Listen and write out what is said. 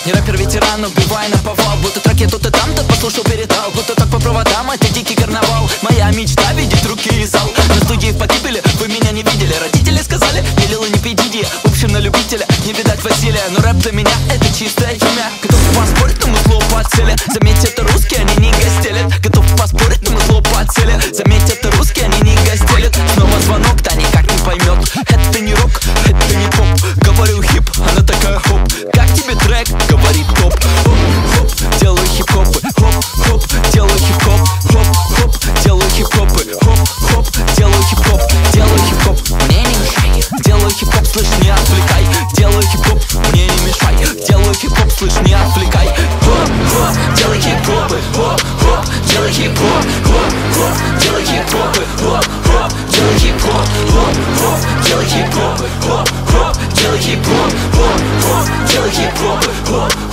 Не рэпер-ветеран, убивай на повал. Будто треки тут и там, то послушал, передал. Будто так по проводам, это дикий карнавал. Моя мечта видеть руки и зал. На студии в погибели, вы меня не видели. Родители сказали, не Лила, не педиди. В общем, на любителя, не видать Василия. Но рэп для меня это чистая химия. Готов поспорить, но мы зло по цели. Заметьте, это русские, они не гостелят. Готов поспорить, но мы зло по цели. Заметьте, это русские, они не гостелят. Снова звонок, та никак не поймет. Это не рок, это не поп. Говорю хип, она такая хоп. Как тебе трек? Говорит топ. Хоп-хоп, делаю хип-хопы. Хоп-хоп, делаю хип-хоп. Хоп-хоп, делаю хип-хопы. Хоп-хоп, делаю хип-хоп. Делаю хип-хоп, мне не мешай. Делаю хип-хоп, слышь, не отвлекай. Делаю хип-хоп, мне не мешай. Делаю хип-хоп, слышь, не отвлекай. Хоп-хоп, делай хип-хопы. Хоп-хоп, делай хип-хоп. Хоп-хоп, делай хип-хопы. Хоп-хоп, делай хип-хоп. Хоп-хоп, делай хип-хопы. Хоп-хоп, делай хип-хоп. Хоп-хоп, делай хип-хопы.